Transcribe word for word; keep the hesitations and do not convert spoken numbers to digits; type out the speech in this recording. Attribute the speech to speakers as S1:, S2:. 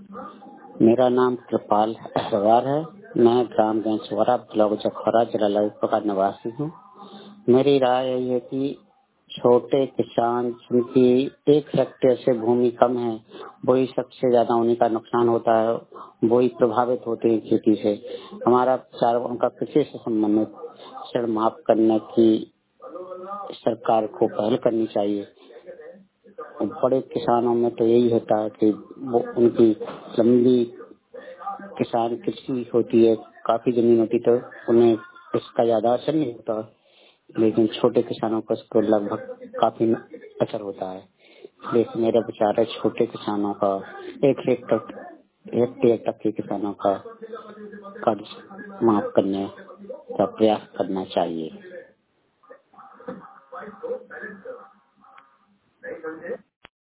S1: मेरा नाम कृपाल अहरवार है। मैं ग्राम बेंसवाड़ा, ब्लॉक जखौरा, जिला ललितपुर का निवासी हूँ। मेरी राय यही है कि छोटे किसान जिनकी एक हेक्टेयर से भूमि कम है, वही सबसे ज्यादा उन्हीं का नुकसान होता है, वही प्रभावित होते हैं खेती से। हमारा विचार उनका कृषि से संबंधित ऋण माफ करने की सरकार को पहल करनी चाहिए। बड़े किसानों में तो यही होता है कि वो उनकी लंबी किसान कृषि होती है, काफी जमीन होती, तो उन्हें इसका ज्यादा असर नहीं होता, लेकिन छोटे किसानों को इसको लगभग काफी असर होता है। इसलिए मेरा विचार है छोटे किसानों का एक हेक्टेयर हेक्टेयर तक के किसानों का कर्ज माफ करने का प्रयास करना चाहिए।